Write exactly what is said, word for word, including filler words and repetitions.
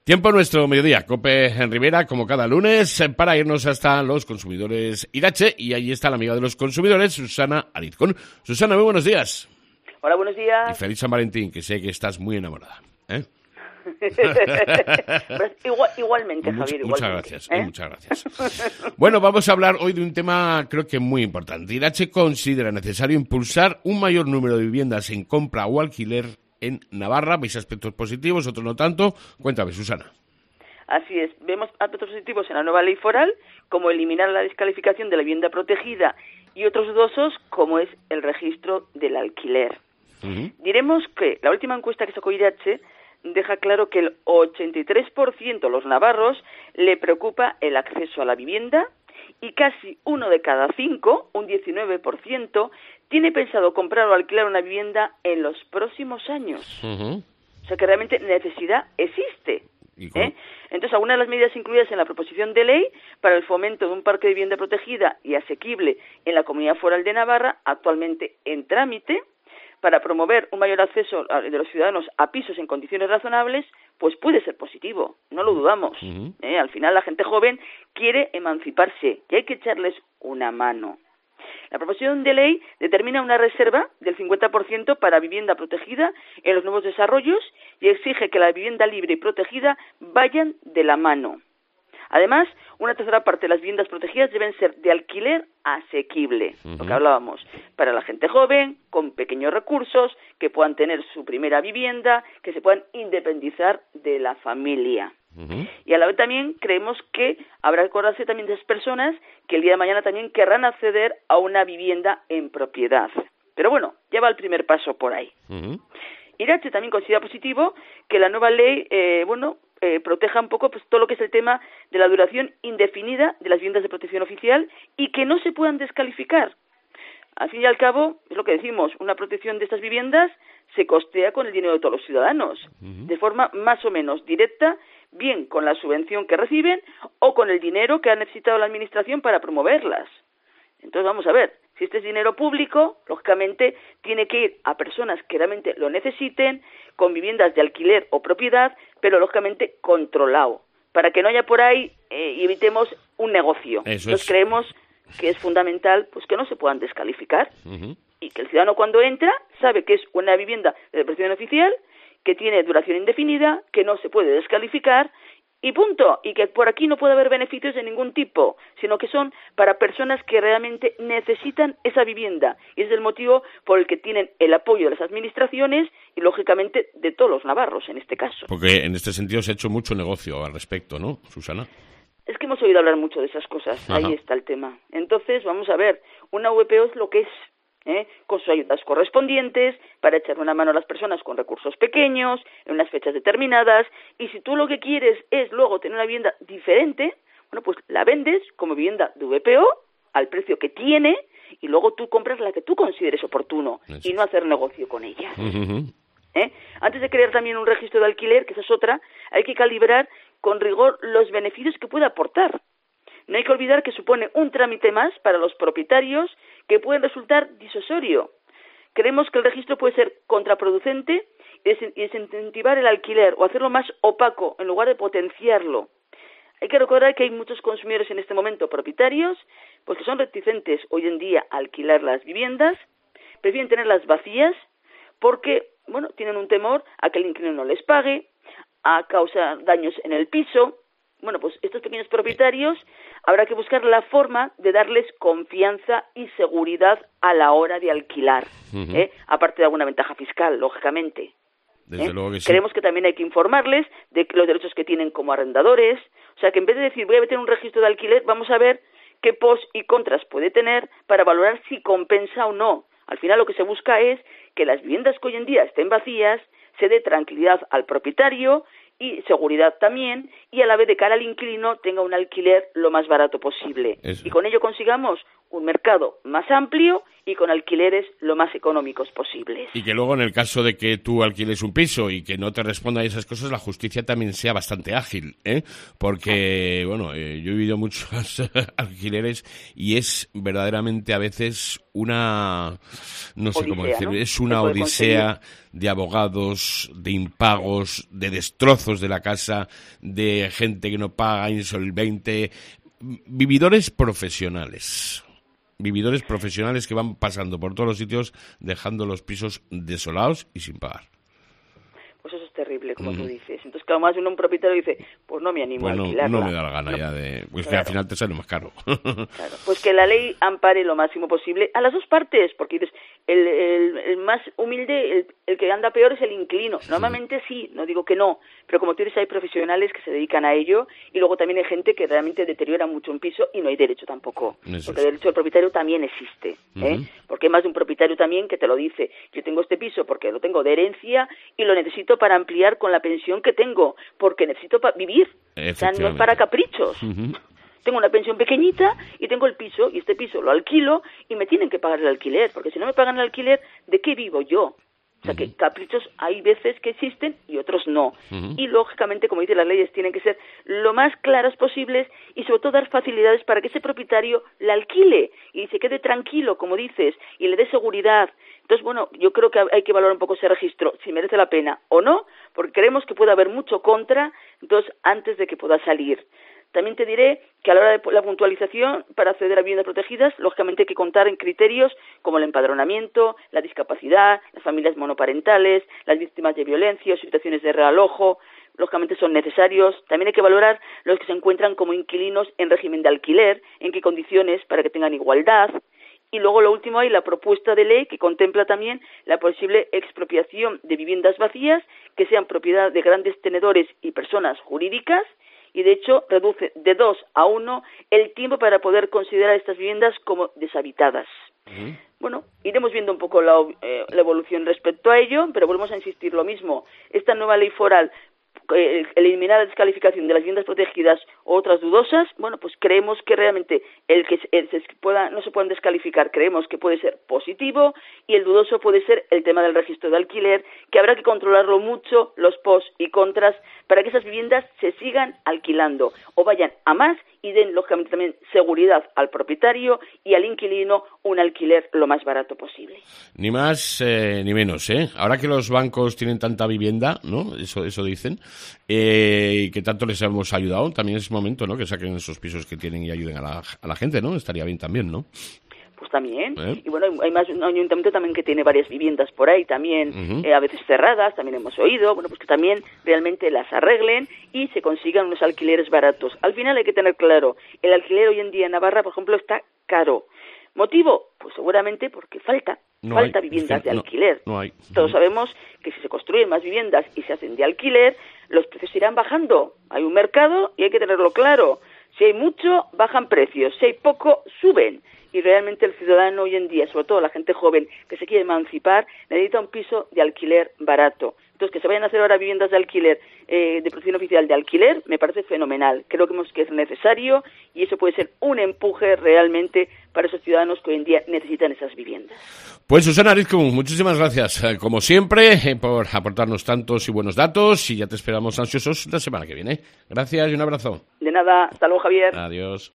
Tiempo nuestro mediodía, COPE en Rivera, como cada lunes, para irnos hasta los consumidores Irache, y ahí está la amiga de los consumidores, Susana Arizcón. Susana, muy buenos días. Hola, buenos días. Y feliz San Valentín, que sé que estás muy enamorada, ¿eh? Igual, igualmente, Much, Javier, muchas igualmente. gracias, ¿eh? eh, muchas gracias. Bueno, vamos a hablar hoy de un tema creo que muy importante. Irache considera necesario impulsar un mayor número de viviendas en compra o alquiler en Navarra. ¿Veis aspectos positivos, otros no tanto? Cuéntame, Susana. Así es, vemos aspectos positivos en la nueva ley foral, como eliminar la descalificación de la vivienda protegida y otros dudosos, como es el registro del alquiler. Uh-huh. Diremos que la última encuesta que sacó Irache deja claro que el ochenta y tres por ciento de los navarros le preocupa el acceso a la vivienda y casi uno de cada cinco, un diecinueve por ciento, tiene pensado comprar o alquilar una vivienda en los próximos años. Uh-huh. O sea que realmente necesidad existe. ¿eh? Entonces, algunas de las medidas incluidas en la proposición de ley para el fomento de un parque de vivienda protegida y asequible en la Comunidad Foral de Navarra, actualmente en trámite, para promover un mayor acceso de los ciudadanos a pisos en condiciones razonables, pues puede ser positivo, no lo dudamos. Uh-huh. ¿eh? Al final la gente joven quiere emanciparse y hay que echarles una mano. La proposición de ley determina una reserva del cincuenta por ciento para vivienda protegida en los nuevos desarrollos y exige que la vivienda libre y protegida vayan de la mano. Además, una tercera parte de las viviendas protegidas deben ser de alquiler asequible, uh-huh. lo que hablábamos, para la gente joven, con pequeños recursos, que puedan tener su primera vivienda, que se puedan independizar de la familia. Uh-huh. Y a la vez también creemos que habrá que acordarse también de esas personas que el día de mañana también querrán acceder a una vivienda en propiedad. Pero bueno, ya va el primer paso por ahí. Uh-huh. Irache también considera positivo que la nueva ley, eh, bueno, eh, proteja un poco pues todo lo que es el tema de la duración indefinida de las viviendas de protección oficial y que no se puedan descalificar. Al fin y al cabo, es lo que decimos, una protección de estas viviendas se costea con el dinero de todos los ciudadanos, uh-huh. de forma más o menos directa, bien con la subvención que reciben o con el dinero que ha necesitado la administración para promoverlas. Entonces vamos a ver, si este es dinero público, lógicamente tiene que ir a personas que realmente lo necesiten, con viviendas de alquiler o propiedad, pero lógicamente controlado, para que no haya por ahí eh, y evitemos un negocio. Eso Entonces es. creemos que es fundamental pues que no se puedan descalificar uh-huh. y que el ciudadano cuando entra sabe que es una vivienda de protección oficial, que tiene duración indefinida, que no se puede descalificar y punto, y que por aquí no puede haber beneficios de ningún tipo, sino que son para personas que realmente necesitan esa vivienda y es el motivo por el que tienen el apoyo de las administraciones y lógicamente de todos los navarros en este caso. Porque en este sentido se ha hecho mucho negocio al respecto, ¿no, Susana? Es que hemos oído hablar mucho de esas cosas, Ajá. ahí está el tema. Entonces, vamos a ver, una V P O es lo que es, ¿eh? con sus ayudas correspondientes, para echar una mano a las personas con recursos pequeños, en unas fechas determinadas, y si tú lo que quieres es luego tener una vivienda diferente, bueno, pues la vendes como vivienda de V P O, al precio que tiene, y luego tú compras la que tú consideres oportuno, Eso. y no hacer negocio con ella. Uh-huh. ¿Eh? Antes de crear también un registro de alquiler, que esa es otra, hay que calibrar con rigor los beneficios que puede aportar. No hay que olvidar que supone un trámite más para los propietarios que puede resultar disuasorio. Creemos que el registro puede ser contraproducente y desincentivar el alquiler o hacerlo más opaco en lugar de potenciarlo. Hay que recordar que hay muchos consumidores en este momento propietarios pues que son reticentes hoy en día a alquilar las viviendas, prefieren tenerlas vacías porque bueno, tienen un temor a que el inquilino no les pague, a causar daños en el piso. Bueno, pues estos pequeños propietarios habrá que buscar la forma de darles confianza y seguridad a la hora de alquilar, uh-huh. ¿eh? aparte de alguna ventaja fiscal, lógicamente. Desde ¿eh? luego que sí. Creemos que también hay que informarles de los derechos que tienen como arrendadores, o sea que en vez de decir voy a meter un registro de alquiler, vamos a ver qué pros y contras puede tener para valorar si compensa o no. Al final lo que se busca es que las viviendas que hoy en día estén vacías se dé tranquilidad al propietario y seguridad también, y a la vez de cara al inquilino tenga un alquiler lo más barato posible. Eso. Y con ello consigamos un mercado más amplio y con alquileres lo más económicos posibles. Y que luego en el caso de que tú alquiles un piso y que no te respondan esas cosas, la justicia también sea bastante ágil, ¿eh? Porque, bueno, eh, yo he vivido muchos alquileres y es verdaderamente a veces una, no sé odisea, cómo decir, ¿no? es una odisea de abogados, de impagos, de destrozos de la casa, de gente que no paga, insolvente, vividores profesionales. Vividores profesionales que van pasando por todos los sitios dejando los pisos desolados y sin pagar. Pues eso es terrible, como uh-huh. tú dices. Entonces, claro, más uno un propietario dice, pues no me animo pues a no, alquilarla. no me da la gana no. ya de... Pues claro. Que al final te sale más caro. Claro. Pues que la ley ampare lo máximo posible a las dos partes, porque dices, el, el, el más humilde, el, el que anda peor es el inquilino. Normalmente sí. sí, no digo que no, pero como tú dices, hay profesionales que se dedican a ello y luego también hay gente que realmente deteriora mucho un piso y no hay derecho tampoco. Eso porque es. El derecho del propietario también existe, ¿eh? Uh-huh. Porque hay más de un propietario también que te lo dice. Yo tengo este piso porque lo tengo de herencia y lo necesito para ampliar con la pensión que tengo, porque necesito pa- vivir, o sea, no es para caprichos. Uh-huh. Tengo una pensión pequeñita y tengo el piso, y este piso lo alquilo y me tienen que pagar el alquiler, porque si no me pagan el alquiler, ¿de qué vivo yo? O sea, uh-huh. que caprichos hay veces que existen y otros no. Uh-huh. Y, lógicamente, como dicen las leyes, tienen que ser lo más claras posibles y, sobre todo, dar facilidades para que ese propietario la alquile y se quede tranquilo, como dices, y le dé seguridad. Entonces, bueno, yo creo que hay que valorar un poco ese registro, si merece la pena o no, porque creemos que puede haber mucho contra, entonces, antes de que pueda salir. También te diré que a la hora de la puntualización para acceder a viviendas protegidas, lógicamente hay que contar en criterios como el empadronamiento, la discapacidad, las familias monoparentales, las víctimas de violencia o situaciones de realojo, lógicamente son necesarios. También hay que valorar los que se encuentran como inquilinos en régimen de alquiler, en qué condiciones para que tengan igualdad. Y luego, lo último, hay la propuesta de ley que contempla también la posible expropiación de viviendas vacías que sean propiedad de grandes tenedores y personas jurídicas, y de hecho reduce de dos a uno el tiempo para poder considerar estas viviendas como deshabitadas. Uh-huh. Bueno, iremos viendo un poco la, eh, la evolución respecto a ello, pero volvemos a insistir lo mismo. Esta nueva ley foral, el eliminar la descalificación de las viviendas protegidas o otras dudosas, bueno, pues creemos que realmente el que el se pueda, no se puedan descalificar, creemos que puede ser positivo, y el dudoso puede ser el tema del registro de alquiler, que habrá que controlarlo mucho, los pros y contras, para que esas viviendas se sigan alquilando o vayan a más y den, lógicamente, también seguridad al propietario y al inquilino un alquiler lo más barato posible. Ni más eh, ni menos, ¿eh? Ahora que los bancos tienen tanta vivienda, ¿no? Eso, eso dicen, eh, y que tanto les hemos ayudado, también es momento, ¿no? Que saquen esos pisos que tienen y ayuden a la, a la gente, ¿no? Estaría bien también, ¿no? Pues también, ¿Eh? Y bueno, hay más un ayuntamiento también que tiene varias viviendas por ahí también, uh-huh. eh, a veces cerradas, también hemos oído, bueno, pues que también realmente las arreglen y se consigan unos alquileres baratos. Al final hay que tener claro, el alquiler hoy en día en Navarra, por ejemplo, está caro. ¿Motivo? Pues seguramente porque falta, no falta hay, viviendas es que de no, alquiler. No hay. Uh-huh. Todos sabemos que si se construyen más viviendas y se hacen de alquiler, los precios irán bajando. Hay un mercado y hay que tenerlo claro. Si hay mucho, bajan precios. Si hay poco, suben. Y realmente el ciudadano hoy en día, sobre todo la gente joven que se quiere emancipar, necesita un piso de alquiler barato. Entonces, que se vayan a hacer ahora viviendas de alquiler, eh, de protección oficial de alquiler, me parece fenomenal. Creo que, hemos, que es necesario y eso puede ser un empuje realmente para esos ciudadanos que hoy en día necesitan esas viviendas. Pues Susana Arizkun, muchísimas gracias, eh, como siempre, eh, por aportarnos tantos y buenos datos, y ya te esperamos ansiosos la semana que viene. Gracias y un abrazo. De nada, hasta luego, Javier. Adiós.